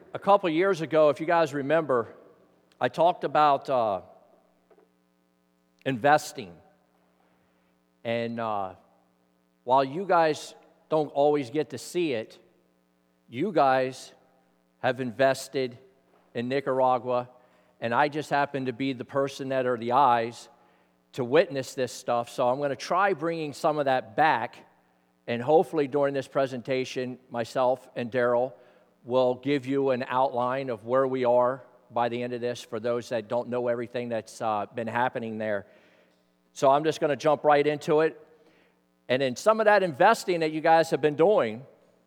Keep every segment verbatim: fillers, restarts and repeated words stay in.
a couple years ago, if you guys remember, I talked about uh, investing. And uh, while you guys don't always get to see it, you guys have invested in Nicaragua, and I just happen to be the person that are the eyes to witness this stuff. So I'm going to try bringing some of that back, and hopefully during this presentation, myself and Daryl will give you an outline of where we are by the end of this for those that don't know everything that's uh, been happening there. So I'm just going to jump right into it. And in some of that investing that you guys have been doing,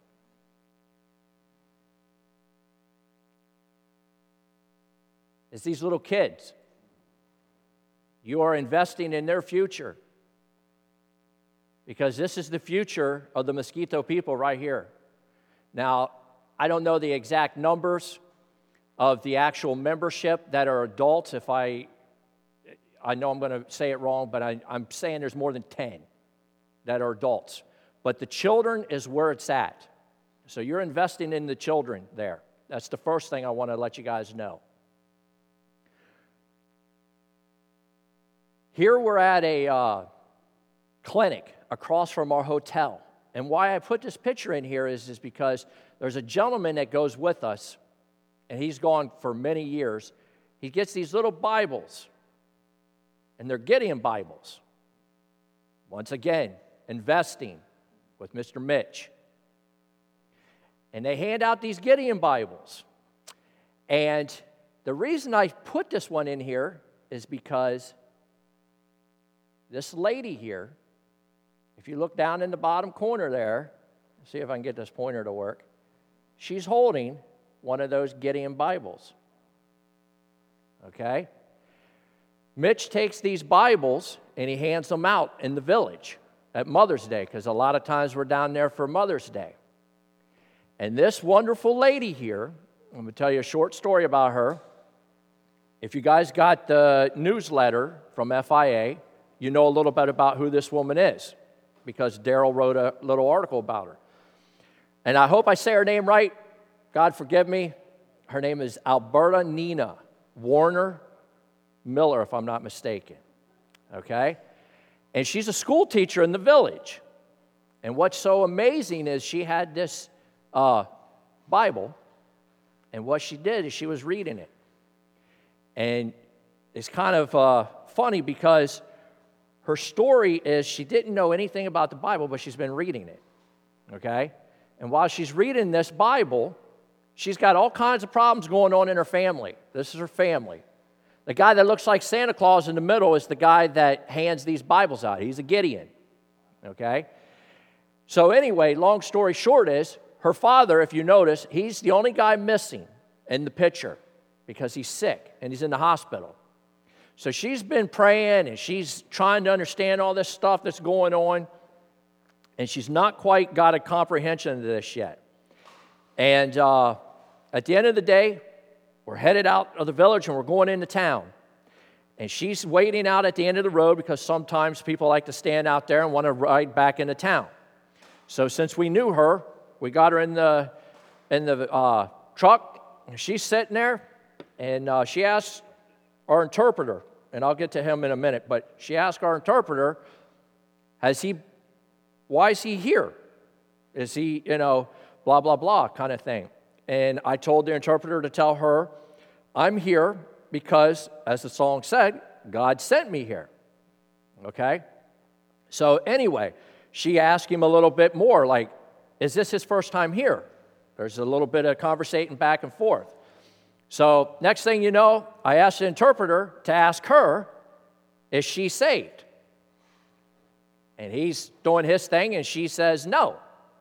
is these little kids. You are investing in their future, because this is the future of the Mosquito people right here. Now, I don't know the exact numbers of the actual membership that are adults. If I, I know I'm going to say it wrong, but I, I'm saying there's more than ten that are adults. But the children is where it's at. So you're investing in the children there. That's the first thing I want to let you guys know. Here we're at a uh, clinic across from our hotel. And why I put this picture in here is, is because there's a gentleman that goes with us, and he's gone for many years. He gets these little Bibles, and they're Gideon Bibles. Once again, investing with Mister Mitch. And they hand out these Gideon Bibles. And the reason I put this one in here is because this lady here, if you look down in the bottom corner there, see if I can get this pointer to work, she's holding one of those Gideon Bibles. Okay? Mitch takes these Bibles and he hands them out in the village at Mother's Day, because a lot of times we're down there for Mother's Day. And this wonderful lady here, I'm going to tell you a short story about her. If you guys got the newsletter from F I A, you know a little bit about who this woman is, because Daryl wrote a little article about her. And I hope I say her name right. God forgive me. Her name is Alberta Nina Warner Miller, if I'm not mistaken. Okay? And she's a school teacher in the village. And what's so amazing is she had this uh, Bible, and what she did is she was reading it. And it's kind of uh, funny because her story is she didn't know anything about the Bible, but she's been reading it, okay? And while she's reading this Bible, she's got all kinds of problems going on in her family. This is her family. The guy that looks like Santa Claus in the middle is the guy that hands these Bibles out. He's a Gideon, okay? So anyway, long story short is, her father, if you notice, he's the only guy missing in the picture because he's sick and he's in the hospital. So she's been praying, and she's trying to understand all this stuff that's going on, and she's not quite got a comprehension of this yet. And uh, at the end of the day, we're headed out of the village, and we're going into town. And she's waiting out at the end of the road because sometimes people like to stand out there and want to ride back into town. So since we knew her, we got her in the, in the uh, truck, and she's sitting there, and uh, she asked our interpreter, and I'll get to him in a minute, but she asked our interpreter, has he, why is he here? Is he, you know, blah, blah, blah kind of thing. And I told the interpreter to tell her, I'm here because, as the song said, God sent me here. Okay? So anyway, she asked him a little bit more, like, is this his first time here? There's a little bit of conversating back and forth. So next thing you know, I asked the interpreter to ask her, is she saved? And he's doing his thing, and she says no.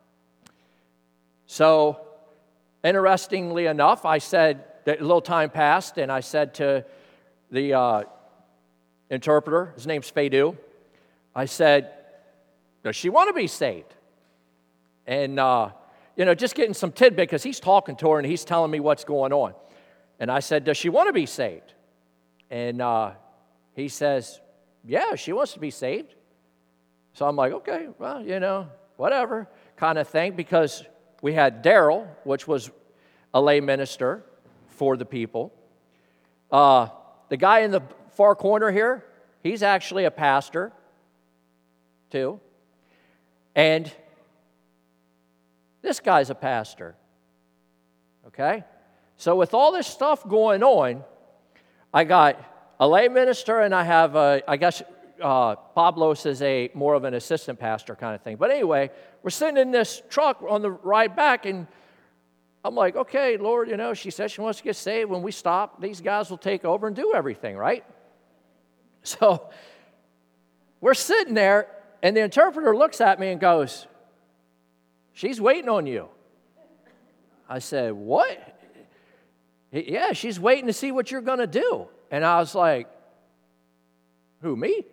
So interestingly enough, I said, that a little time passed, and I said to the uh, interpreter, his name's Fadu, I said, does she want to be saved? And, uh, you know, just getting some tidbit, because he's talking to her, and he's telling me what's going on. And I said, does she want to be saved? And uh, he says, yeah, she wants to be saved. So I'm like, okay, well, you know, whatever kind of thing, because we had Daryl, which was a lay minister for the people. Uh, the guy in the far corner here, he's actually a pastor, too. And this guy's a pastor. Okay? So with all this stuff going on, I got a lay minister, and I have, a, I guess, uh, Pablos is a more of an assistant pastor kind of thing. But anyway, we're sitting in this truck on the ride back, and I'm like, okay, Lord, you know, she said she wants to get saved. When we stop, these guys will take over and do everything, right? So we're sitting there, and the interpreter looks at me and goes, she's waiting on you. I said, what? Yeah, she's waiting to see what you're going to do. And I was like, who, me?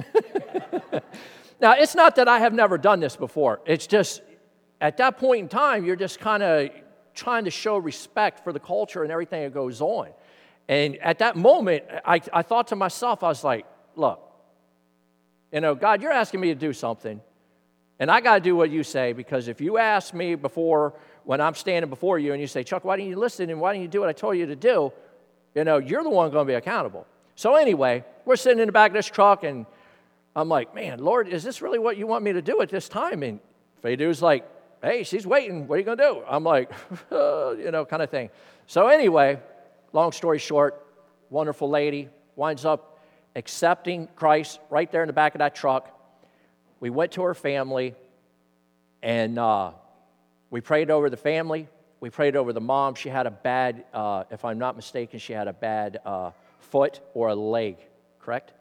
Now, it's not that I have never done this before. It's just, at that point in time, you're just kind of trying to show respect for the culture and everything that goes on. And at that moment, I, I thought to myself, I was like, look, you know, God, you're asking me to do something, and I got to do what you say, because if you ask me before, when I'm standing before you, and you say, Chuck, why didn't you listen, and why didn't you do what I told you to do, you know, you're the one going to be accountable. So anyway, we're sitting in the back of this truck, and I'm like, man, Lord, is this really what you want me to do at this time? And Faydu's like, hey, she's waiting. What are you going to do? I'm like, uh, you know, kind of thing. So anyway, long story short, wonderful lady winds up accepting Christ right there in the back of that truck. We went to her family, and uh, we prayed over the family. We prayed over the mom. She had a bad, uh, if I'm not mistaken, she had a bad uh, foot or a leg, correct?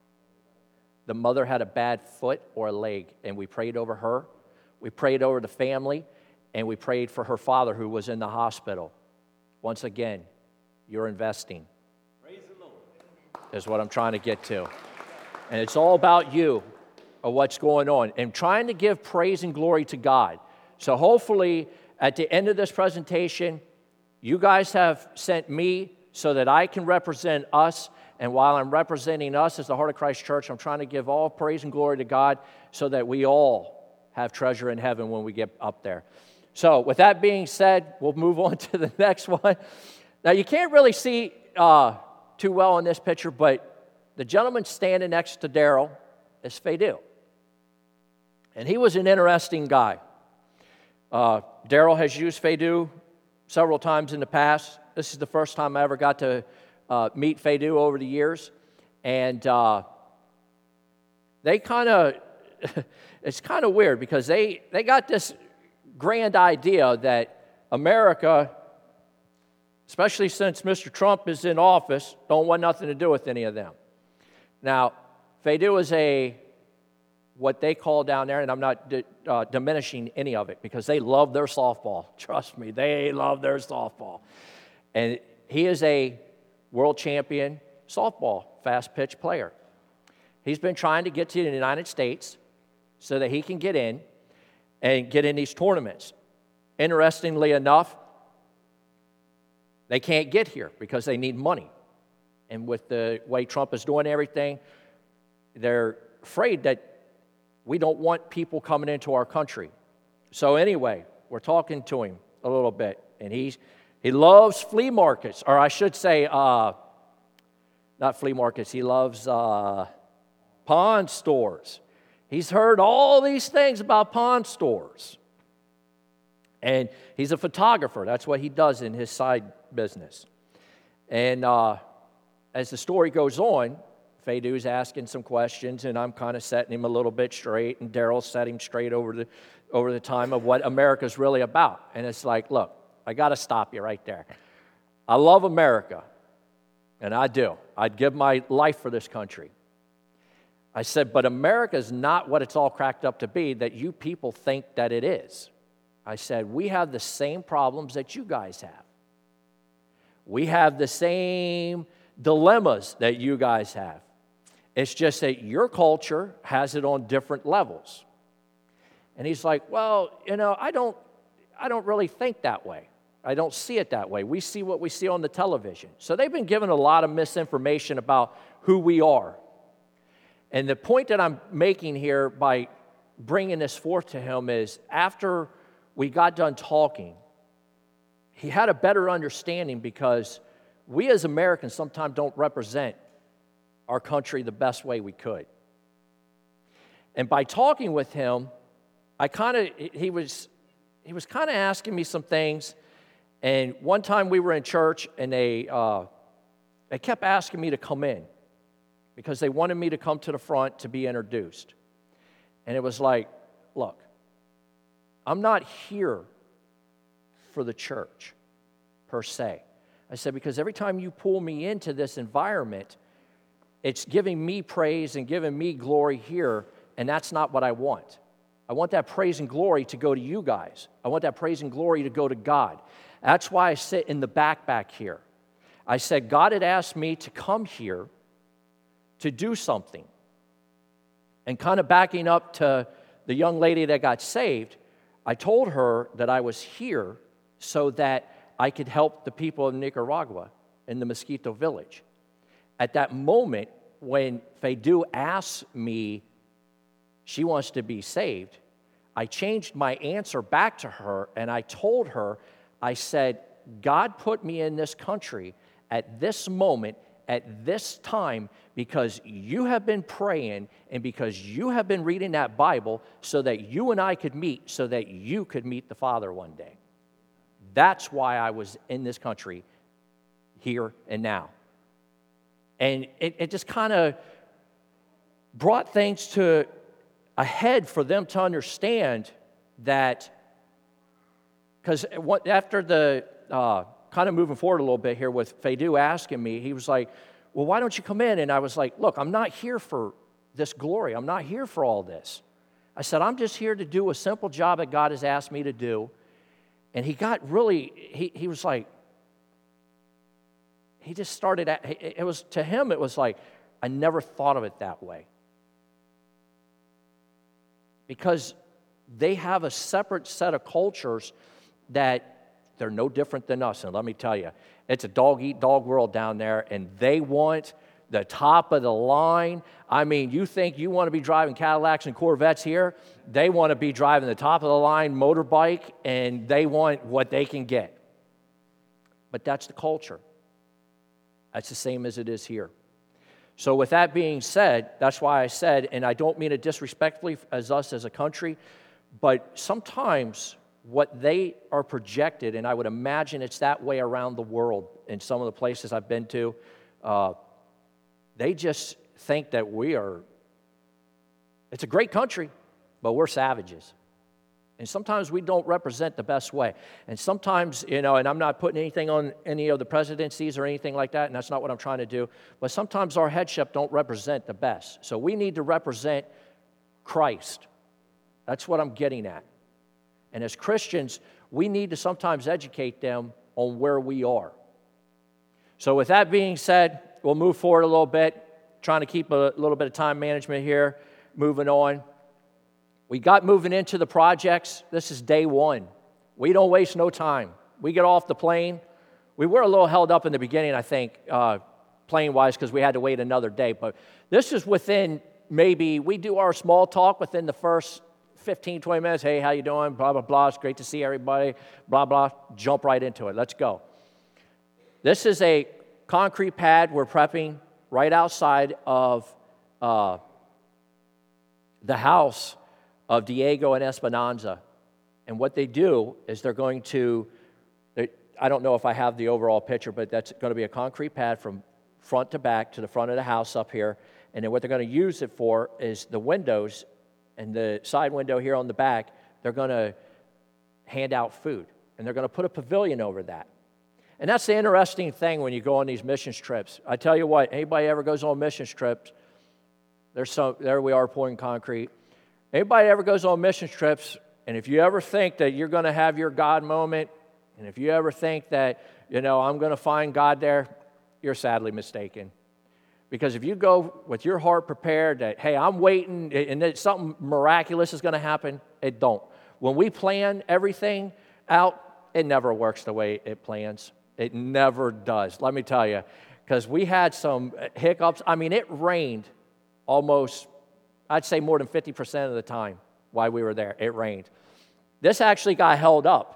The mother had a bad foot or a leg, and we prayed over her. We prayed over the family, and we prayed for her father who was in the hospital. Once again, you're investing. Praise the Lord. Is what I'm trying to get to. And it's all about you, of what's going on, and trying to give praise and glory to God. So hopefully, at the end of this presentation, you guys have sent me so that I can represent us. And while I'm representing us as the Heart of Christ Church, I'm trying to give all praise and glory to God so that we all have treasure in heaven when we get up there. So with that being said, we'll move on to the next one. Now, you can't really see uh, too well in this picture, but the gentleman standing next to Daryl is Faydu. And he was an interesting guy. Uh, Daryl has used Faydu several times in the past. This is the first time I ever got to uh, meet Faydu over the years. And uh, they kind of, it's kind of weird because they, they got this grand idea that America, especially since Mister Trump is in office, don't want nothing to do with any of them. Now, Faydu is a, what they call down there, and I'm not di- uh, diminishing any of it because they love their softball. Trust me, they love their softball. And he is a world champion softball fast pitch player. He's been trying to get to the United States so that he can get in and get in these tournaments. Interestingly enough, they can't get here because they need money. And with the way Trump is doing everything, they're afraid that we don't want people coming into our country. So anyway, we're talking to him a little bit, and he's he loves flea markets, or I should say, uh, not flea markets. He loves uh, pawn stores. He's heard all these things about pawn stores, and he's a photographer. That's what he does in his side business. And uh, as the story goes on, Faydu's asking some questions, and I'm kind of setting him a litting bit straight, and Daryl's setting him straight over the over the time of what America's really about. And it's like, look, I got to stop you right there. I love America, and I do. I'd give my life for this country. I said, but America is not what it's all cracked up to be that you people think that it is. I said, we have the same problems that you guys have. We have the same dilemmas that you guys have. It's just that your culture has it on different levels. And he's like, well, you know, I don't, I don't really think that way. I don't see it that way. We see what we see on the television. So they've been given a lot of misinformation about who we are. And the point that I'm making here by bringing this forth to him is after we got done talking, he had a better understanding because we as Americans sometimes don't represent our country the best way we could. And by talking with him, I kind of, he was, he was kind of asking me some things. And one time we were in church, and they, uh, they kept asking me to come in because they wanted me to come to the front to be introduced. And it was like, look, I'm not here for the church per se. I said, because every time you pull me into this environment, it's giving me praise and giving me glory here, and that's not what I want. I want that praise and glory to go to you guys. I want that praise and glory to go to God. That's why I sit in the back back here. I said, God had asked me to come here to do something. And kind of backing up to the young lady that got saved, I told her that I was here so that I could help the people of Nicaragua in the Mosquito Village. At that moment, when Faydu asked me, she wants to be saved, I changed my answer back to her, and I told her, I said, God put me in this country at this moment, at this time, because you have been praying and because you have been reading that Bible so that you and I could meet, so that you could meet the Father one day. That's why I was in this country here and now. And it, it just kind of brought things to a head for them to understand that, because after the, uh, kind of moving forward a little bit here with Faydu asking me, he was like, well, why don't you come in? And I was like, look, I'm not here for this glory. I'm not here for all this. I said, I'm just here to do a simple job that God has asked me to do. And he got really, he, he was like, he just started, at, it was, to him, it was like, I never thought of it that way. Because they have a separate set of cultures that they're no different than us. And let me tell you, it's a dog-eat-dog world down there, and they want the top of the line. I mean, you think you want to be driving Cadillacs and Corvettes here? They want to be driving the top of the line motorbike, and they want what they can get. But that's the culture. That's the same as it is here. So with that being said, that's why I said, and I don't mean it disrespectfully as us as a country, but sometimes what they are projected, and I would imagine it's that way around the world in some of the places I've been to, uh, they just think that we are, it's a great country, but we're savages. And sometimes we don't represent the best way. And sometimes, you know, and I'm not putting anything on any of the presidencies or anything like that, and that's not what I'm trying to do, but sometimes our headship don't represent the best. So we need to represent Christ. That's what I'm getting at. And as Christians, we need to sometimes educate them on where we are. So with that being said, we'll move forward a little bit, trying to keep a little bit of time management here, moving on. We got moving into the projects. This is day one. We don't waste no time. We get off the plane. We were a little held up in the beginning, I think, uh, plane-wise, because we had to wait another day. But this is within maybe, we do our small talk within the first fifteen, twenty minutes. Hey, how you doing? Blah, blah, blah. It's great to see everybody. Blah, blah. Jump right into it. Let's go. This is a concrete pad we're prepping right outside of uh, the house of Diego and Esperanza. And what they do is they're going to, they, I don't know if I have the overall picture, but that's going to be a concrete pad from front to back to the front of the house up here. And then what they're going to use it for is the windows and the side window here on the back. They're going to hand out food. And they're going to put a pavilion over that. And that's the interesting thing when you go on these missions trips. I tell you what, anybody ever goes on missions trips, there's some, there we are pouring concrete. Anybody ever goes on missions trips, and if you ever think that you're going to have your God moment, and if you ever think that, you know, I'm going to find God there, you're sadly mistaken. Because if you go with your heart prepared that, hey, I'm waiting, and that something miraculous is going to happen, it don't. When we plan everything out, it never works the way it plans. It never does, let me tell you. Because we had some hiccups. I mean, it rained almost, I'd say more than fifty percent of the time while we were there. It rained. This actually got held up.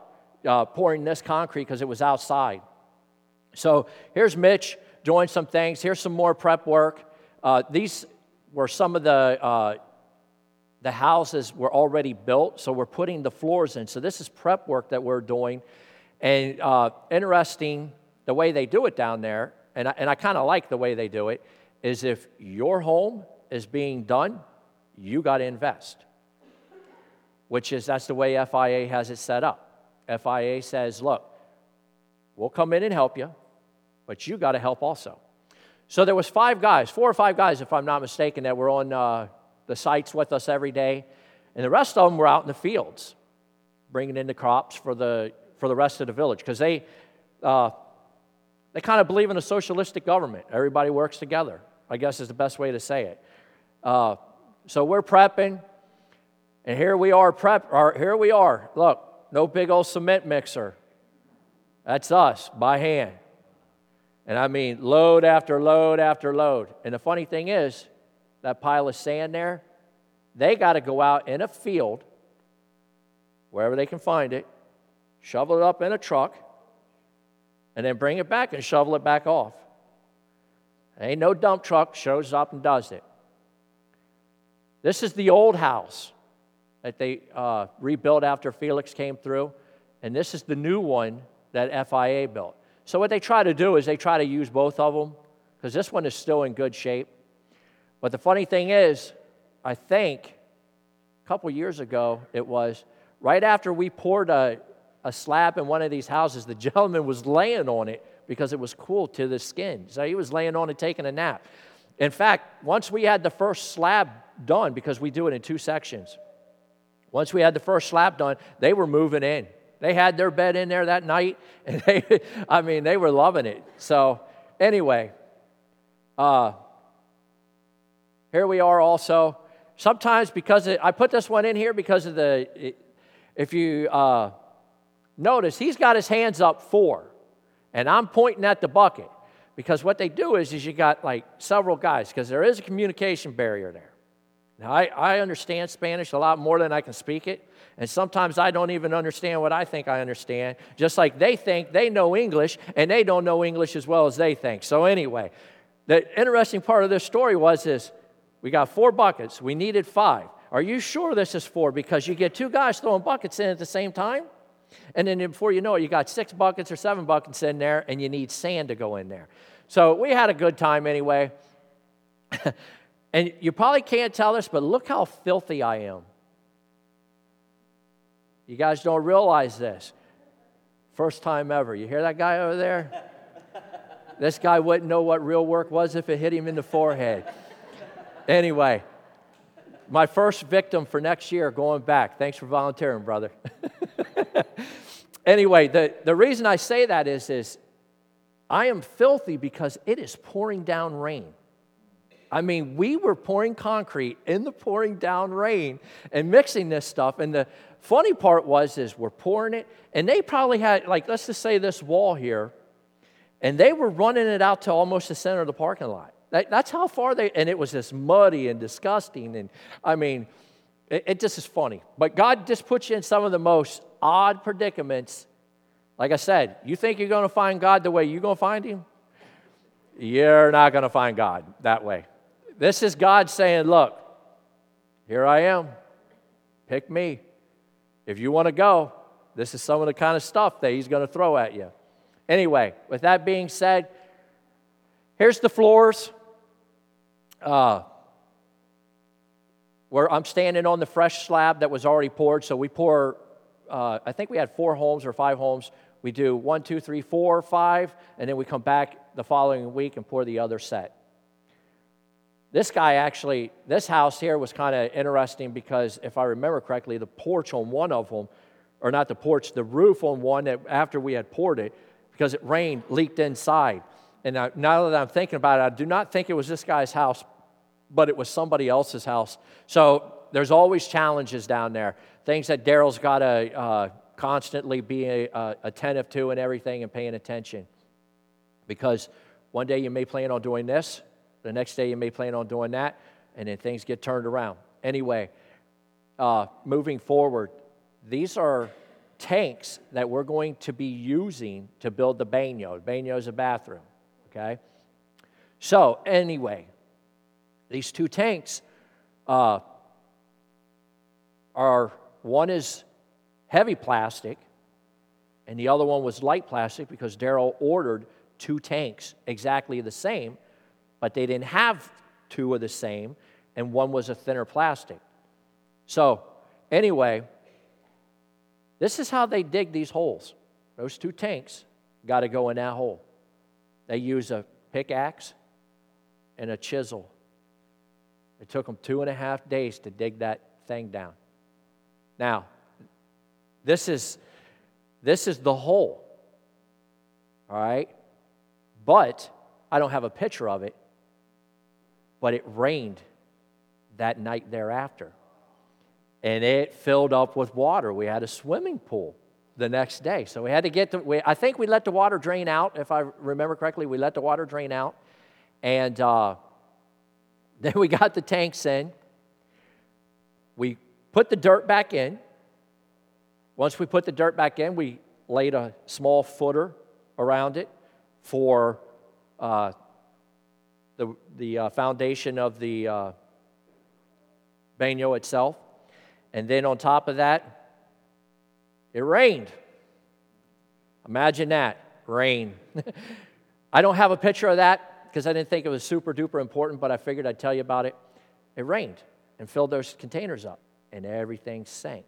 uh, pouring this concrete because it was outside. So here's Mitch doing some things. Here's some more prep work. Uh, these were some of the uh, the houses were already built, so we're putting the floors in. So this is prep work that we're doing. And uh, interesting, the way they do it down there, and I, and I kind of like the way they do it, is if your home is being done, you got to invest, which is, that's the way F I A has it set up. F I A says, look, we'll come in and help you, but you got to help also. So there was five guys, four or five guys, if I'm not mistaken, that were on uh, the sites with us every day, and the rest of them were out in the fields, bringing in the crops for the for the rest of the village, because they uh, they kind of believe in a socialistic government. Everybody works together, I guess is the best way to say it. Uh, so we're prepping, and here we are prep. Or here we are. Look, no big old cement mixer. That's us by hand, and I mean load after load after load. And the funny thing is, that pile of sand there, they got to go out in a field, wherever they can find it, shovel it up in a truck, and then bring it back and shovel it back off. Ain't no dump truck shows up and does it. This is the old house that they uh, rebuilt after Felix came through, and this is the new one that F I A built. So what they try to do is they try to use both of them, because this one is still in good shape. But the funny thing is, I think a couple years ago it was, right after we poured a, a slab in one of these houses, the gentleman was laying on it because it was cool to the skin. So he was laying on it taking a nap. In fact, once we had the first slab done, because we do it in two sections, once we had the first slab done, they were moving in. They had their bed in there that night, and they, I mean, they were loving it. So anyway, uh, here we are also. Sometimes because it, I put this one in here because of the, it, if you uh, notice, he's got his hands up four, and I'm pointing at the bucket, because what they do is, is you got like several guys, because there is a communication barrier there. Now, I, I understand Spanish a lot more than I can speak it, and sometimes I don't even understand what I think I understand, just like they think they know English, and they don't know English as well as they think. So anyway, the interesting part of this story was this. We got four buckets. We needed five. Are you sure this is four? Because you get two guys throwing buckets in at the same time, and then before you know it, you got six buckets or seven buckets in there, and you need sand to go in there. So we had a good time anyway. And you probably can't tell this, but look how filthy I am. You guys don't realize this. First time ever. You hear that guy over there? This guy wouldn't know what real work was if it hit him in the forehead. Anyway, my first victim for next year going back. Thanks for volunteering, brother. Anyway, the, the reason I say that is, is I am filthy because it is pouring down rain. I mean, we were pouring concrete in the pouring down rain and mixing this stuff. And the funny part was is we're pouring it, and they probably had, like, let's just say this wall here, and they were running it out to almost the center of the parking lot. That's how far they, and it was just muddy and disgusting, and I mean, it, it just is funny. But God just puts you in some of the most odd predicaments. Like I said, you think you're going to find God the way you're going to find Him? You're not going to find God that way. This is God saying, look, here I am. Pick me. If you want to go, this is some of the kind of stuff that He's going to throw at you. Anyway, with that being said, here's the floors. Uh, where I'm standing on the fresh slab that was already poured. So we pour, uh, I think we had four homes or five homes. We do one, two, three, four, five, and then we come back the following week and pour the other set. This guy actually, this house here was kind of interesting because if I remember correctly, the porch on one of them, or not the porch, the roof on one that after we had poured it, because it rained, leaked inside. And now, now that I'm thinking about it, I do not think it was this guy's house, but it was somebody else's house. So there's always challenges down there, things that Daryl's got to uh, constantly be uh, attentive to and everything and paying attention. Because one day you may plan on doing this, the next day you may plan on doing that, and then things get turned around. Anyway, uh, moving forward, these are tanks that we're going to be using to build the bagnio. The bagnio is a bathroom, okay? So, anyway, these two tanks uh, are, one is heavy plastic, and the other one was light plastic because Daryl ordered two tanks exactly the same, but they didn't have two of the same, and one was a thinner plastic. So, anyway, this is how they dig these holes. Those two tanks got to go in that hole. They use a pickaxe and a chisel. It took them two and a half days to dig that thing down. Now, this is this is the hole, all right? But I don't have a picture of it, but it rained that night thereafter. And it filled up with water. We had a swimming pool the next day. So we had to get to, we, I think we let the water drain out. If I remember correctly, we let the water drain out. And uh, then we got the tanks in. We put the dirt back in. Once we put the dirt back in, we laid a small footer around it for uh, the, the uh, foundation of the uh, bagnio itself. And then on top of that, it rained. Imagine that, rain. I don't have a picture of that because I didn't think it was super duper important, but I figured I'd tell you about it. It rained and filled those containers up, and everything sank.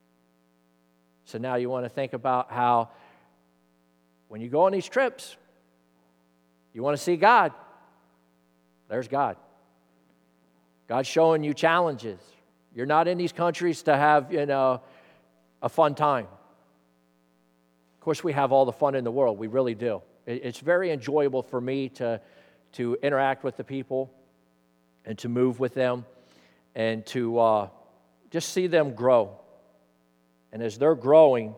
So now you want to think about how when you go on these trips, you want to see God. There's God. God's showing you challenges. You're not in these countries to have, you know, a fun time. Of course, we have all the fun in the world. We really do. It's very enjoyable for me to, to interact with the people and to move with them and to uh, just see them grow. And as they're growing,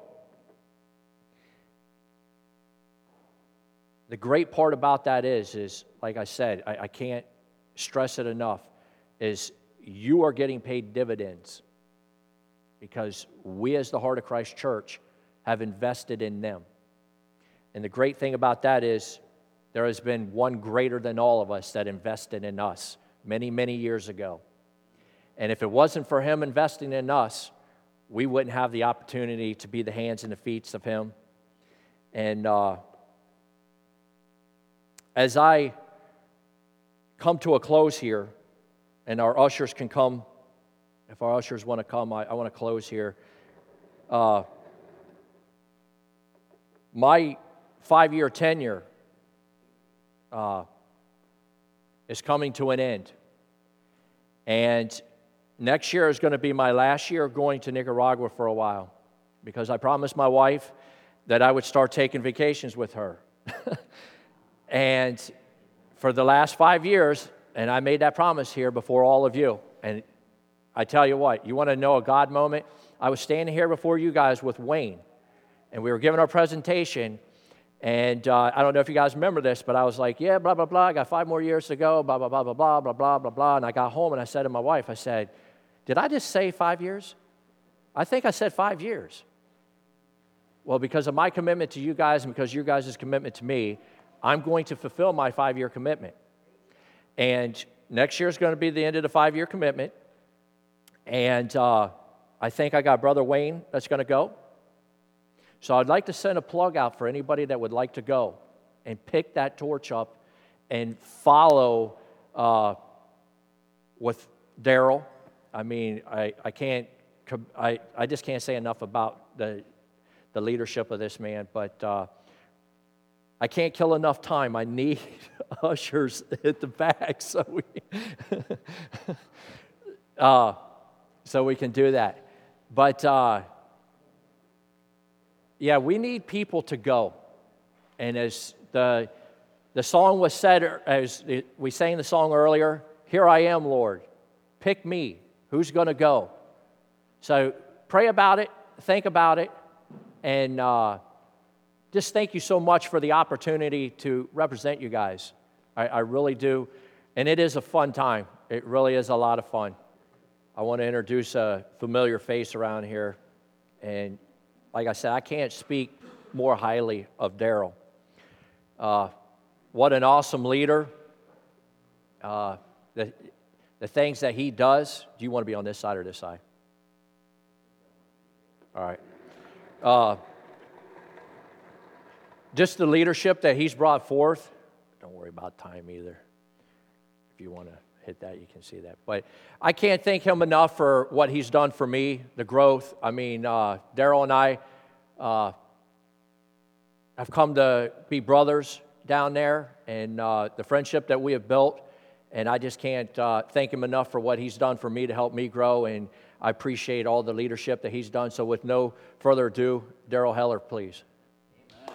the great part about that is, is like I said, I, I can't stress it enough, is you are getting paid dividends because we as the Heart of Christ Church have invested in them. And the great thing about that is there has been one greater than all of us that invested in us many, many years ago. And if it wasn't for him investing in us, we wouldn't have the opportunity to be the hands and the feet of him. And uh, as I come to a close here, and our ushers can come. If our ushers want to come, I, I want to close here. Uh, my five-year tenure uh, is coming to an end. And next year is going to be my last year going to Nicaragua for a while because I promised my wife that I would start taking vacations with her. And for the last five years, and I made that promise here before all of you. And I tell you what, you want to know a God moment? I was standing here before you guys with Wayne, and we were giving our presentation. And uh, I don't know if you guys remember this, but I was like, yeah, blah, blah, blah. I got five more years to go, blah, blah, blah, blah, blah, blah, blah, blah, blah. And I got home, and I said to my wife, I said, did I just say five years? I think I said five years. Well, because of my commitment to you guys and because you guys' commitment to me, I'm going to fulfill my five-year commitment. And next year is going to be the end of the five-year commitment. And uh, I think I got Brother Wayne that's going to go. So I'd like to send a plug out for anybody that would like to go and pick that torch up and follow uh, with Daryl. I mean, I, I can't, I, I just can't say enough about the, the leadership of this man, but uh, I can't kill enough time. I need ushers at the back so we, uh, so we can do that. But, uh, yeah, we need people to go. And as the, the song was said, as we sang the song earlier, here I am, Lord, pick me. Who's going to go? So pray about it, think about it, and uh, just thank you so much for the opportunity to represent you guys. I, I really do. And it is a fun time. It really is a lot of fun. I want to introduce a familiar face around here. And like I said, I can't speak more highly of Daryl. Uh, what an awesome leader. Uh, the, the things that he does. Do you want to be on this side or this side? All right. Uh, just the leadership that he's brought forth. Don't worry about time either. If you want to hit that, you can see that. But I can't thank him enough for what he's done for me, the growth. I mean, uh, Daryl and I uh, have come to be brothers down there, and uh, the friendship that we have built. And I just can't uh, thank him enough for what he's done for me to help me grow, and I appreciate all the leadership that he's done. So with no further ado, Daryl Heller, please. Amen.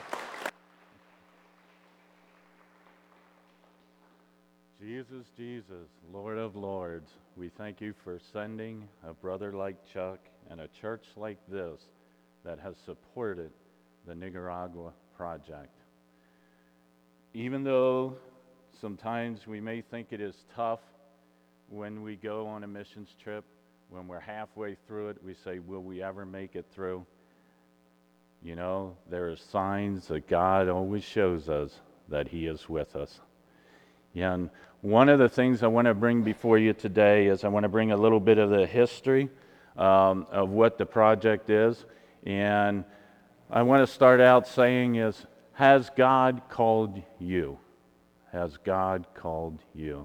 Jesus, Jesus, Lord of Lords, we thank you for sending a brother like Chuck and a church like this that has supported the Nicaragua project. Even though sometimes we may think it is tough when we go on a missions trip. When we're halfway through it, we say, will we ever make it through? You know, there are signs that God always shows us that he is with us. Yeah, and one of the things I want to bring before you today is I want to bring a little bit of the history um, of what the project is. And I want to start out saying is, has God called you? Has God called you?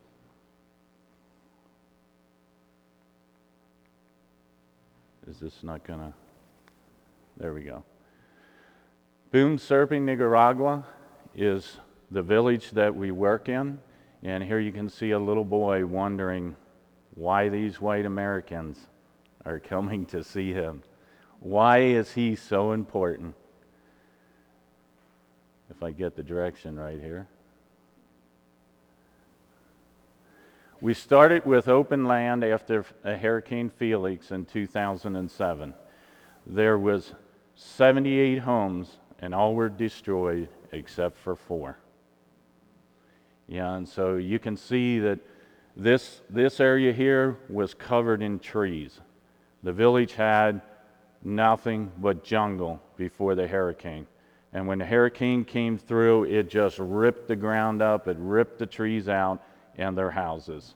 Is this not gonna? There we go. Boone Serping, Nicaragua is the village that we work in. And here you can see a little boy wondering why these white Americans are coming to see him. Why is he so important? If I get the direction right here. We started with open land after a Hurricane Felix in two thousand seven. There was seventy-eight homes, and all were destroyed except for four. Yeah, and so you can see that this, this area here was covered in trees. The village had nothing but jungle before the hurricane. And when the hurricane came through, it just ripped the ground up, it ripped the trees out, and their houses.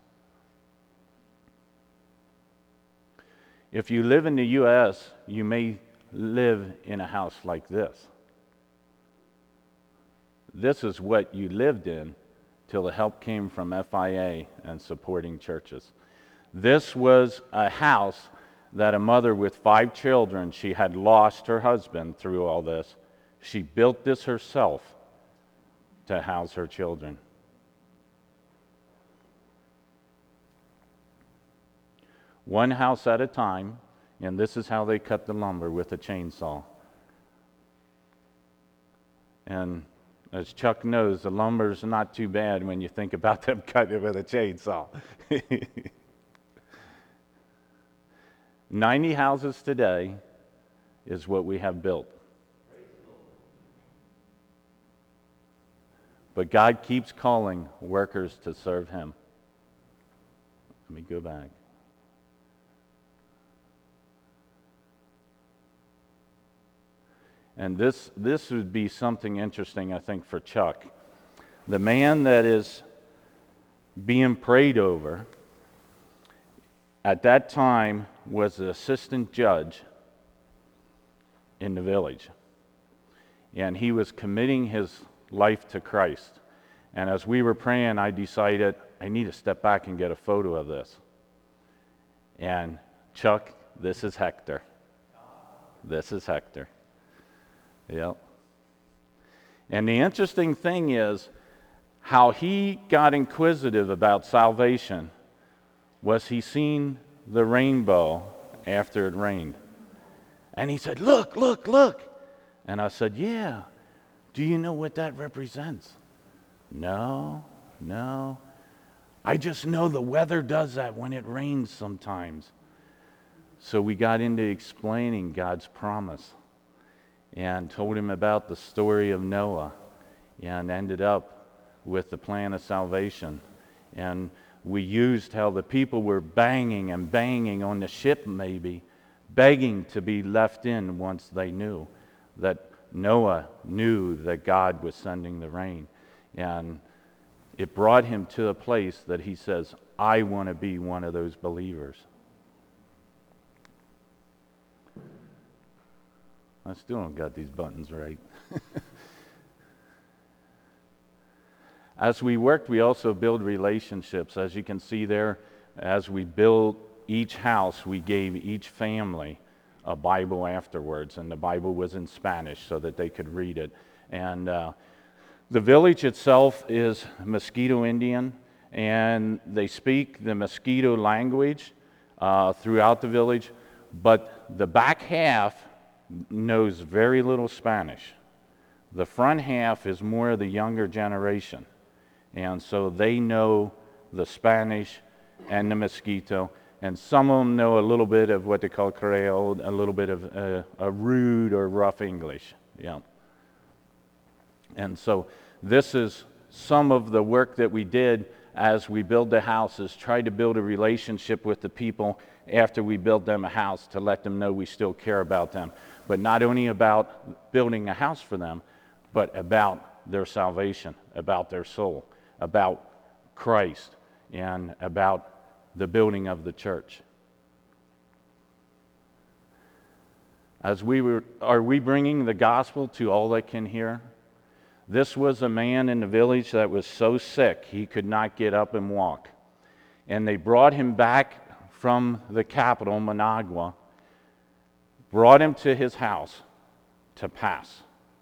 If you live in the U S, you may live in a house like this. This is what you lived in till the help came from F I A and supporting churches. This was a house that a mother with five children, she had lost her husband through all this. She built this herself to house her children. One house at a time, and this is how they cut the lumber, with a chainsaw. And as Chuck knows, the lumber's not too bad when you think about them cutting it with a chainsaw. ninety houses today is what we have built. But God keeps calling workers to serve him. Let me go back. And this, this would be something interesting, I think, for Chuck. The man that is being prayed over at that time was the assistant judge in the village. And he was committing his life to Christ. And as we were praying, I decided I need to step back and get a photo of this. And Chuck, this is Hector. This is Hector. Yep. And the interesting thing is how he got inquisitive about salvation was he seen the rainbow after it rained. And he said, look, look, look. And I said, yeah. Do you know what that represents? No, no. I just know the weather does that when it rains sometimes. So we got into explaining God's promise and told him about the story of Noah, and ended up with the plan of salvation. And we used how the people were banging and banging on the ship maybe, begging to be left in once they knew that Noah knew that God was sending the rain. And it brought him to a place that he says, I want to be one of those believers. I still don't got these buttons right. As we worked, we also build relationships. As you can see there, as we built each house, we gave each family a Bible afterwards, and the Bible was in Spanish so that they could read it. And uh, the village itself is Mosquito Indian, and they speak the Mosquito language uh, throughout the village, but the back half knows very little Spanish. The front half is more of the younger generation, and so they know the Spanish and the Mosquito, and some of them know a little bit of what they call Creole, a little bit of uh, a rude or rough English. Yeah. And so this is some of the work that we did as we build the houses, try to build a relationship with the people after we build them a house to let them know we still care about them. But not only about building a house for them, but about their salvation, about their soul, about Christ, and about the building of the church. As we were, are we bringing the gospel to all that can hear? This was a man in the village that was so sick he could not get up and walk. And they brought him back from the capital, Managua, brought him to his house to pass.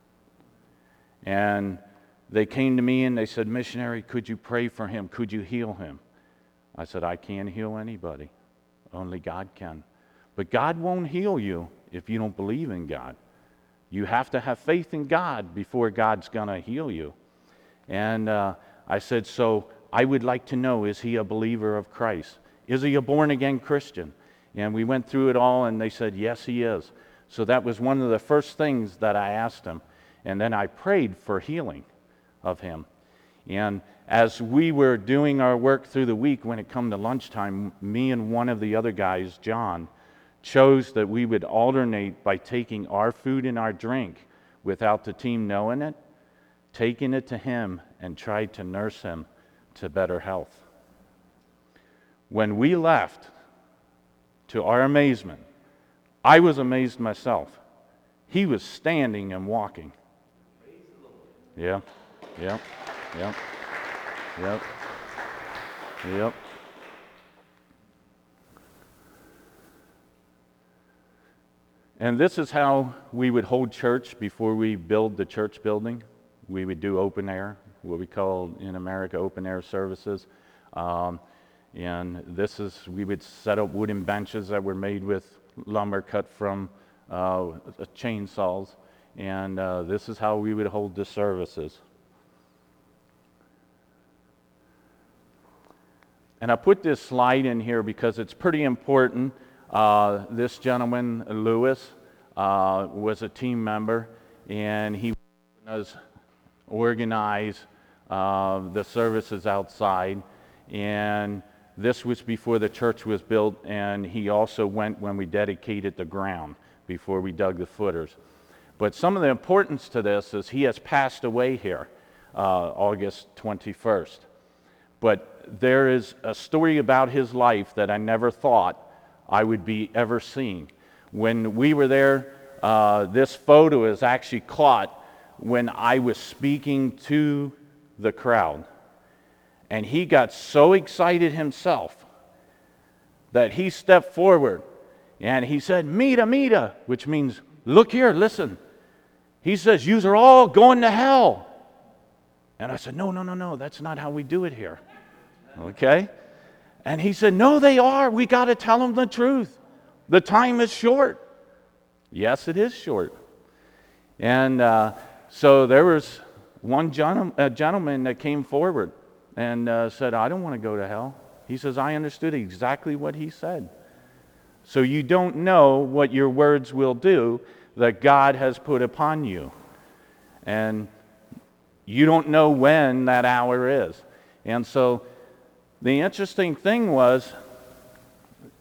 And they came to me and they said, missionary, could you pray for him? Could you heal him? I said, I can't heal anybody. Only God can. But God won't heal you if you don't believe in God. You have to have faith in God before God's going to heal you. And uh, I said, so I would like to know, is he a believer of Christ? Is he a born-again Christian? And we went through it all, and they said, yes, he is. So that was one of the first things that I asked him. And then I prayed for healing of him. And as we were doing our work through the week, when it come to lunchtime, me and one of the other guys, John, chose that we would alternate by taking our food and our drink without the team knowing it, taking it to him, and tried to nurse him to better health. When we left, to our amazement, I was amazed myself. He was standing and walking. Yeah, yeah, yeah, yep, yep. And this is how we would hold church before we build the church building. We would do open air, what we call in America open air services. Um, and this is, we would set up wooden benches that were made with lumber cut from uh, chainsaws. And uh, this is how we would hold the services. And I put this slide in here because it's pretty important. Uh, this gentleman, Lewis, uh, was a team member, and he was organize uh, the services outside. And this was before the church was built, and he also went when we dedicated the ground, before we dug the footers. But some of the importance to this is he has passed away here, uh, August twenty-first. But there is a story about his life that I never thought I would be ever seeing. When we were there, uh, this photo is actually caught when I was speaking to the crowd. And he got so excited himself that he stepped forward and he said, Mita, Mita, which means, look here, listen. He says, yous are all going to hell. And I said, no, no, no, no, that's not how we do it here. Okay? And he said, no, they are. We got to tell them the truth. The time is short. Yes, it is short. And uh, so there was one gentleman, a gentleman that came forward and uh, said, I don't want to go to hell. He says, I understood exactly what he said. So you don't know what your words will do that God has put upon you. And you don't know when that hour is. And so the interesting thing was,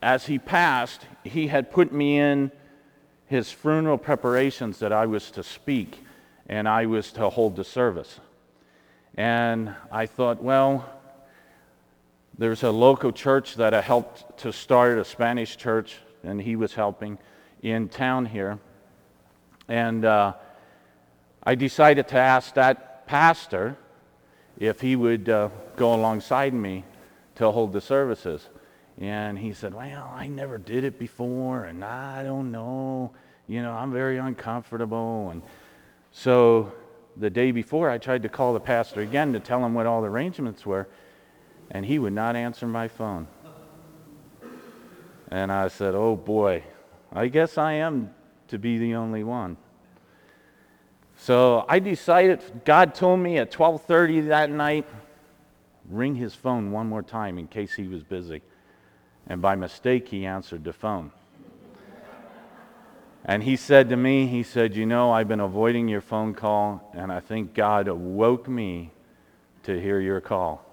as he passed, he had put me in his funeral preparations that I was to speak and I was to hold the service. And I thought, well, there's a local church that I helped to start, a Spanish church, and he was helping in town here. And uh, I decided to ask that pastor if he would uh, go alongside me to hold the services. And he said, well, I never did it before, and I don't know. You know, I'm very uncomfortable. And so the day before, I tried to call the pastor again to tell him what all the arrangements were, and he would not answer my phone. And I said, oh boy, I guess I am to be the only one. So I decided, God told me at twelve thirty that night, ring his phone one more time in case he was busy. And by mistake, he answered the phone. And he said to me, he said, you know, I've been avoiding your phone call, and I think God awoke me to hear your call.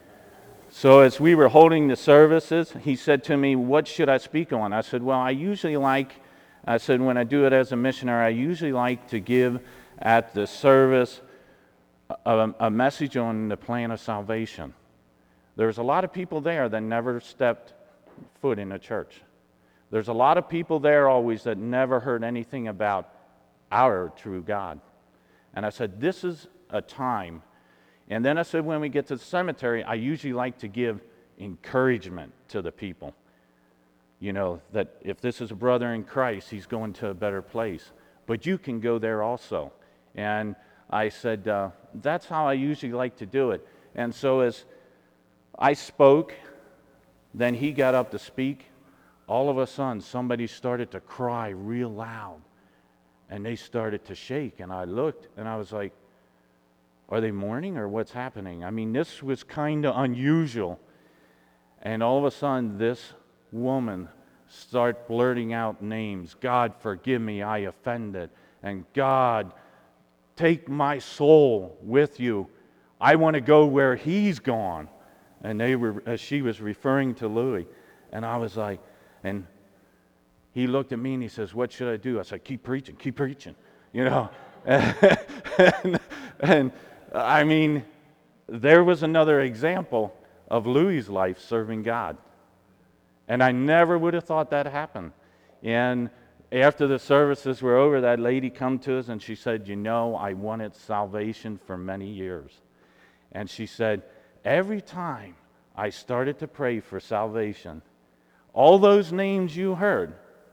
So as we were holding the services, he said to me, what should I speak on? I said, well, I usually like, I said, when I do it as a missionary, I usually like to give at the service a, a message on the plan of salvation. There's a lot of people there that never stepped foot in a church. There's a lot of people there always that never heard anything about our true God. And I said, this is a time. And then I said, when we get to the cemetery, I usually like to give encouragement to the people. You know, that if this is a brother in Christ, he's going to a better place. But you can go there also. And I said, uh, that's how I usually like to do it. And so as I spoke, then he got up to speak. All of a sudden, somebody started to cry real loud. And they started to shake. And I looked, and I was like, are they mourning or what's happening? I mean, this was kind of unusual. And all of a sudden, this woman started blurting out names. God, forgive me, I offended. And God, take my soul with you. I want to go where he's gone. And they were, as she was referring to Louis. And I was like, and he looked at me and he says, what should I do? I said, keep preaching, keep preaching. You know. and, and I mean, there was another example of Louis's life serving God. And I never would have thought that happened. And after the services were over, that lady come to us and she said, you know, I wanted salvation for many years. And she said, every time I started to pray for salvation, all those names you heard,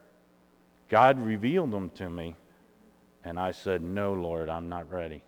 God revealed them to me. And I said, no, Lord, I'm not ready.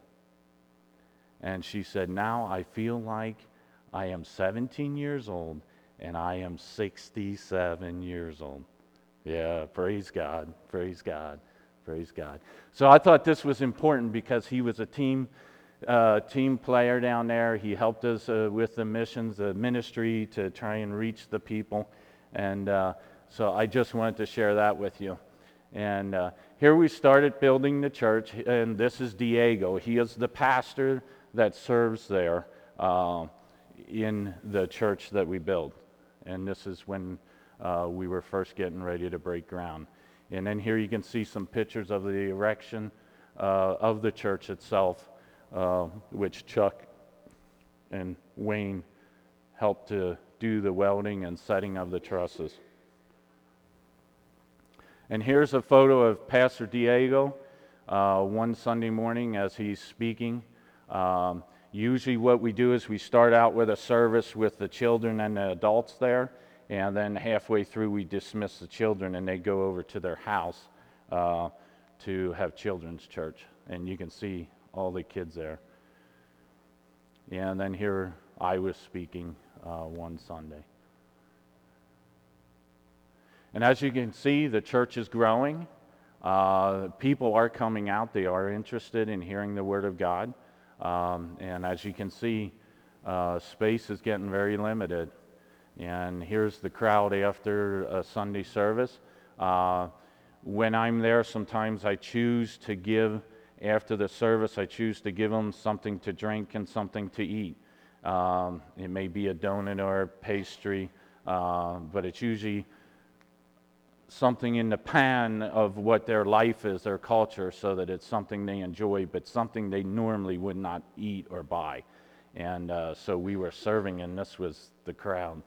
And she said, now I feel like I am seventeen years old and I am sixty-seven years old. Yeah, praise God, praise God, praise God. So I thought this was important because he was a team uh, team player down there. He helped us uh, with the missions, the ministry to try and reach the people. And uh, so I just wanted to share that with you. And uh, here we started building the church, and this is Diego. He is the pastor that serves there uh, in the church that we built. And this is when uh, we were first getting ready to break ground. And then here you can see some pictures of the erection uh, of the church itself, uh, which Chuck and Wayne helped to do the welding and setting of the trusses. And here's a photo of Pastor Diego uh, one Sunday morning as he's speaking. Um, usually what we do is we start out with a service with the children and the adults there, and then halfway through we dismiss the children and they go over to their house uh, to have children's church. And you can see all the kids there. And then here I was speaking uh, one Sunday. And as you can see, the church is growing. Uh, people are coming out. They are interested in hearing the Word of God. Um, and as you can see, uh, space is getting very limited. And here's the crowd after a Sunday service. Uh, when I'm there, sometimes I choose to give, after the service, I choose to give them something to drink and something to eat. Um, it may be a donut or a pastry, uh, but it's usually something in the pan of what their life is, their culture, so that it's something they enjoy, but something they normally would not eat or buy. And uh, so we were serving, and this was the crowd.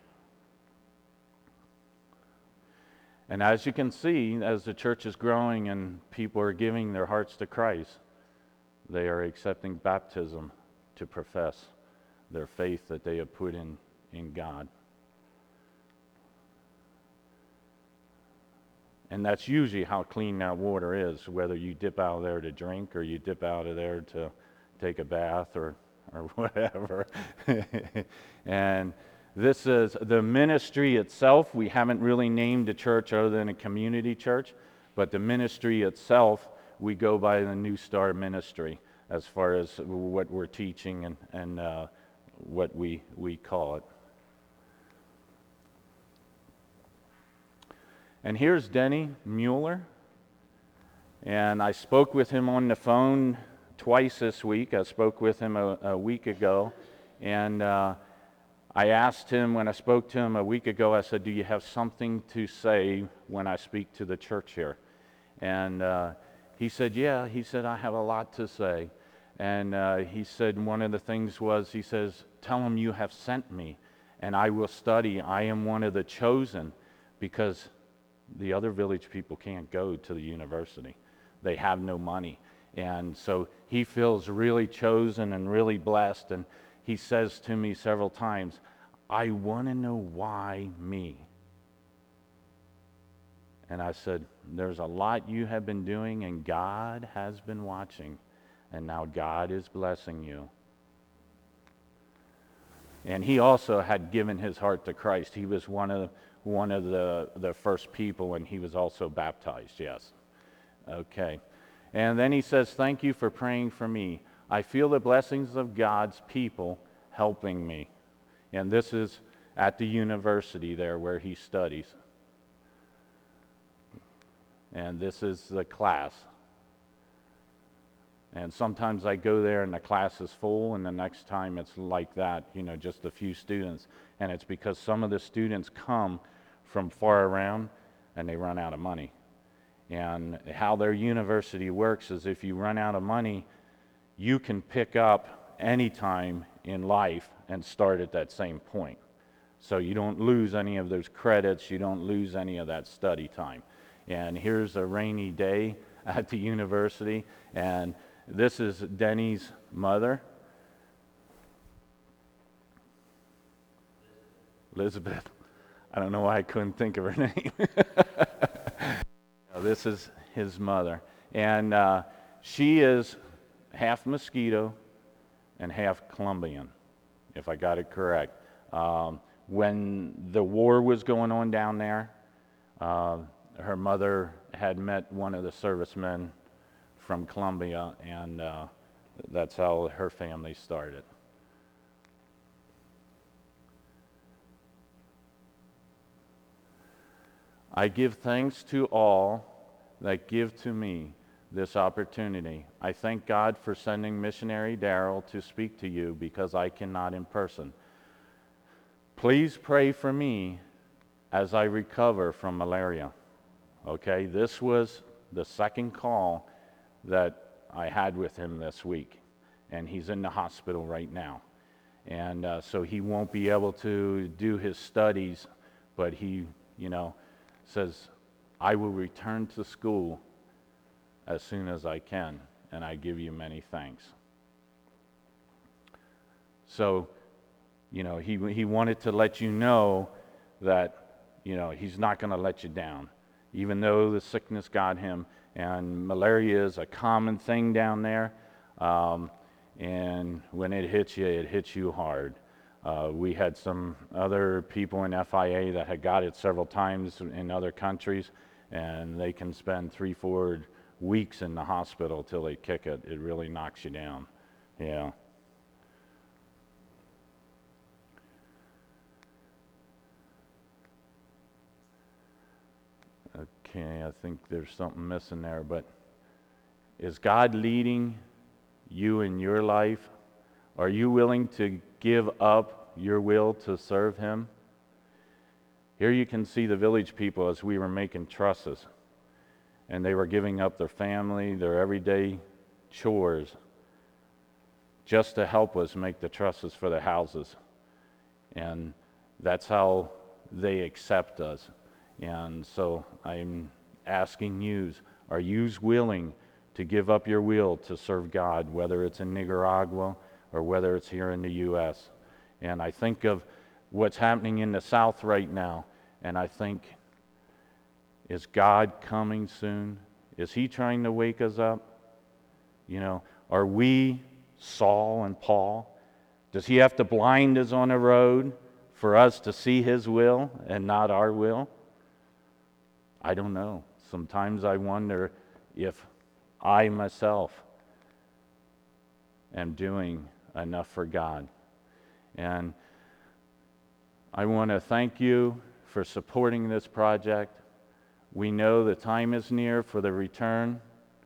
And as you can see, as the church is growing and people are giving their hearts to Christ, they are accepting baptism to profess their faith that they have put in, in God. And that's usually how clean that water is, whether you dip out of there to drink or you dip out of there to take a bath or, or whatever. And this is the ministry itself. We haven't really named a church other than a community church, but the ministry itself, we go by the New Star Ministry as far as what we're teaching and, and uh, what we, we call it. And here's Denny Mueller, and I spoke with him on the phone twice this week. I spoke with him a, a week ago, and uh, I asked him when I spoke to him a week ago, I said, do you have something to say when I speak to the church here? And uh, he said, yeah. He said, I have a lot to say. And uh, he said one of the things was, he says, tell them you have sent me, and I will study. I am one of the chosen, because the other village people can't go to the university. They have no money. And so he feels really chosen and really blessed. And he says to me several times, I want to know why me. And I said, there's a lot you have been doing, and God has been watching. And now God is blessing you. And he also had given his heart to Christ. He was one of one of the, the first people, and he was also baptized, yes. Okay. And then he says, thank you for praying for me. I feel the blessings of God's people helping me. And this is at the university there where he studies. And this is the class. And sometimes I go there and the class is full, and the next time it's like that, you know, just a few students. And it's because some of the students come from far around and they run out of money. And how their university works is if you run out of money, you can pick up any time in life and start at that same point. So you don't lose any of those credits, you don't lose any of that study time. And here's a rainy day at the university, and this is Denny's mother, Elizabeth. I don't know why I couldn't think of her name. This is his mother. And uh, she is half Mosquito and half Colombian, if I got it correct. Um, when the war was going on down there, uh, her mother had met one of the servicemen from Colombia, and uh, that's how her family started. I give thanks to all that give to me this opportunity. I thank God for sending missionary Darrell to speak to you, because I cannot in person. Please pray for me as I recover from malaria. Okay, this was the second call that I had with him this week, and he's in the hospital right now. And uh, so he won't be able to do his studies, but he, you know, says, I will return to school as soon as I can, and I give you many thanks. So, you know, he he wanted to let you know that, you know, he's not going to let you down, even though the sickness got him. And malaria is a common thing down there, um, and when it hits you, it hits you hard. Uh, we had some other people in F I A that had got it several times in other countries, and they can spend three, four weeks in the hospital till they kick it. It really knocks you down. Yeah. Okay, I think there's something missing there, but is God leading you in your life? Are you willing to give up your will to serve Him? Here you can see the village people as we were making trusses, and they were giving up their family, their everyday chores, just to help us make the trusses for the houses. And that's how they accept us. And so I'm asking you, are you willing to give up your will to serve God, whether it's in Nicaragua or whether it's here in the U S? And I think of what's happening in the South right now, and I think, is God coming soon? Is he trying to wake us up? You know, are we Saul and Paul? Does he have to blind us on the road for us to see his will and not our will? I don't know. Sometimes I wonder if I myself am doing enough for God. And I want to thank you for supporting this project. We know the time is near for the return,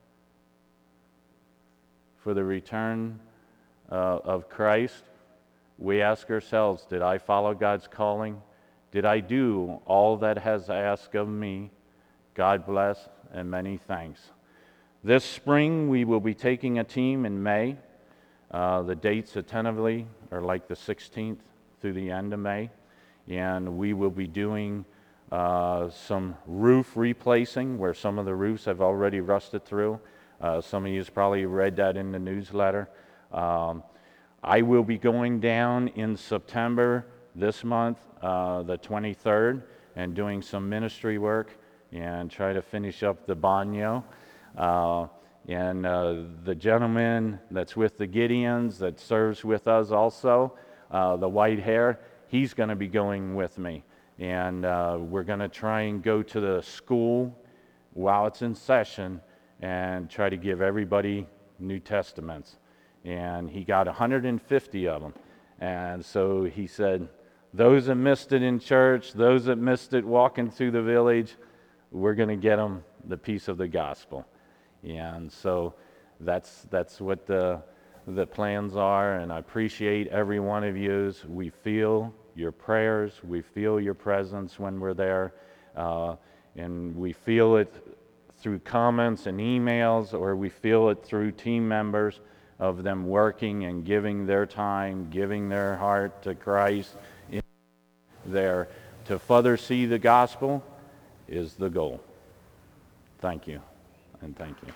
for the return uh, of Christ. We ask ourselves, did I follow God's calling? Did I do all that has asked of me? God bless and many thanks. This spring we will be taking a team in May. Uh, the dates attentively are like the sixteenth through the end of May. And we will be doing uh, some roof replacing where some of the roofs have already rusted through. Uh, some of you have probably read that in the newsletter. Um, I will be going down in September this month, uh, the twenty-third, and doing some ministry work and try to finish up the baño. Uh, and uh, the gentleman that's with the Gideons that serves with us also, uh, the white hair, he's going to be going with me. And uh, we're going to try and go to the school while it's in session and try to give everybody New Testaments. And he got one hundred fifty of them. And so he said, those that missed it in church, those that missed it walking through the village, we're going to get them the piece of the gospel. And so that's that's what the the plans are, and I appreciate every one of you. We feel your prayers, we feel your presence when we're there, uh, and we feel it through comments and emails, or we feel it through team members of them working and giving their time, giving their heart to Christ. In there to further see the gospel is the goal. Thank you, and thank you.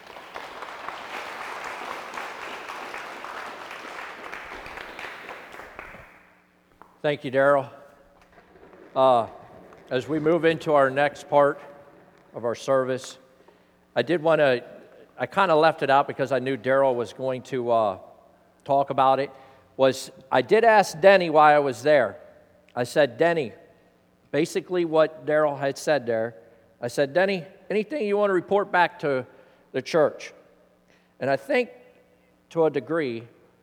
Thank you, Daryl. Uh, as we move into our next part of our service, I did want to, I kind of left it out because I knew Daryl was going to uh, talk about it, was I did ask Denny why I was there. I said, Denny, basically what Daryl had said there, I said, Denny, anything you want to report back to the church? And I think to a degree,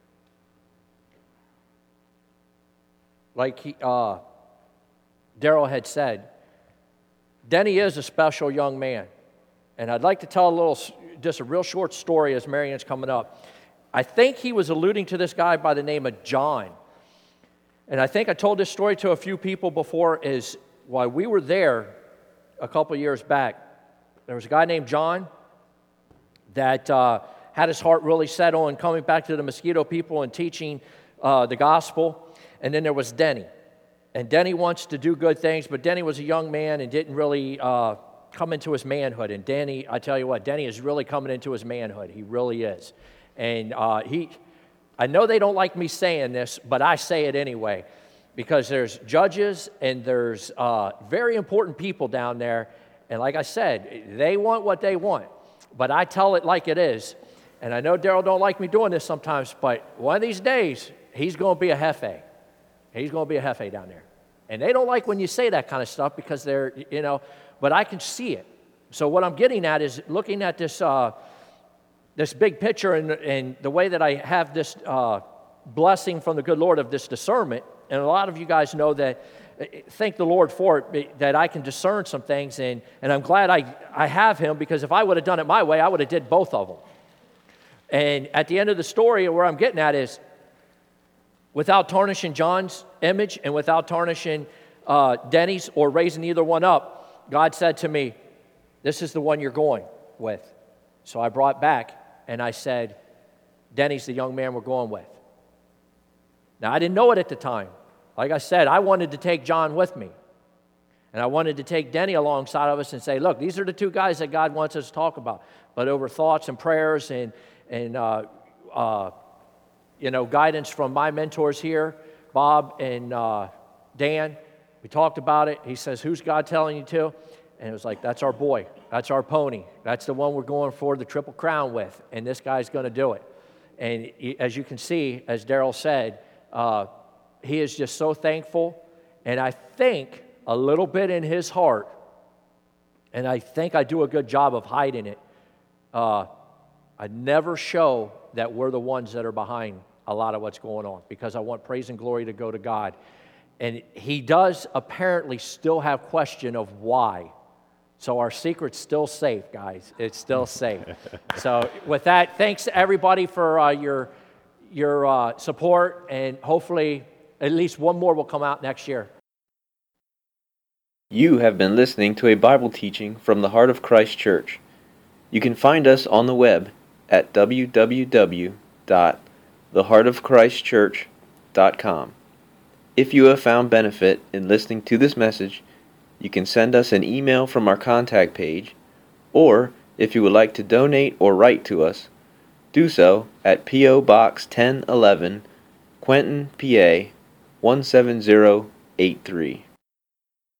like he, uh, Daryl had said, Denny is a special young man. And I'd like to tell a little, just a real short story as Marion's coming up. I think he was alluding to this guy by the name of John. And I think I told this story to a few people before, is while we were there a couple years back, there was a guy named John that uh, had his heart really set on coming back to the Mosquito people and teaching uh, the gospel. And then there was Denny. And Denny wants to do good things, but Denny was a young man and didn't really uh, come into his manhood. And Denny, I tell you what, Denny is really coming into his manhood. He really is. And uh, he, I know they don't like me saying this, but I say it anyway, because there's judges and there's uh, very important people down there. And like I said, they want what they want, but I tell it like it is. And I know Daryl don't like me doing this sometimes, but one of these days, he's going to be a Jefe. He's going to be a Jefe down there. And they don't like when you say that kind of stuff because they're, you know, but I can see it. So what I'm getting at is looking at this uh, this big picture and, and the way that I have this uh, blessing from the good Lord of this discernment. And a lot of you guys know that, thank the Lord for it, that I can discern some things. And, and I'm glad I, I have him, because if I would have done it my way, I would have did both of them. And at the end of the story, where I'm getting at is, without tarnishing John's image and without tarnishing uh, Denny's or raising either one up, God said to me, this is the one you're going with. So I brought back and I said, Denny's the young man we're going with. Now, I didn't know it at the time. Like I said, I wanted to take John with me. And I wanted to take Denny alongside of us and say, look, these are the two guys that God wants us to talk about. But over thoughts and prayers and, and uh, uh, you know, guidance from my mentors here, Bob and uh, Dan, we talked about it. He says, who's God telling you to? And it was like, that's our boy. That's our pony. That's the one we're going for the Triple Crown with. And this guy's going to do it. And he, as you can see, as Daryl said, uh, he is just so thankful. And I think a little bit in his heart, and I think I do a good job of hiding it, uh, I never show that we're the ones that are behind a lot of what's going on, because I want praise and glory to go to God. And he does apparently still have question of why. So our secret's still safe, guys. It's still safe. So with that, thanks everybody for uh, your, your uh, support, and hopefully at least one more will come out next year. You have been listening to a Bible teaching from the Heart of Christ Church. You can find us on the web at w w w dot the heart of christ church dot com. If you have found benefit in listening to this message, you can send us an email from our contact page, or if you would like to donate or write to us, do so at P O Box ten eleven, Quentin, P A one seven zero eight three.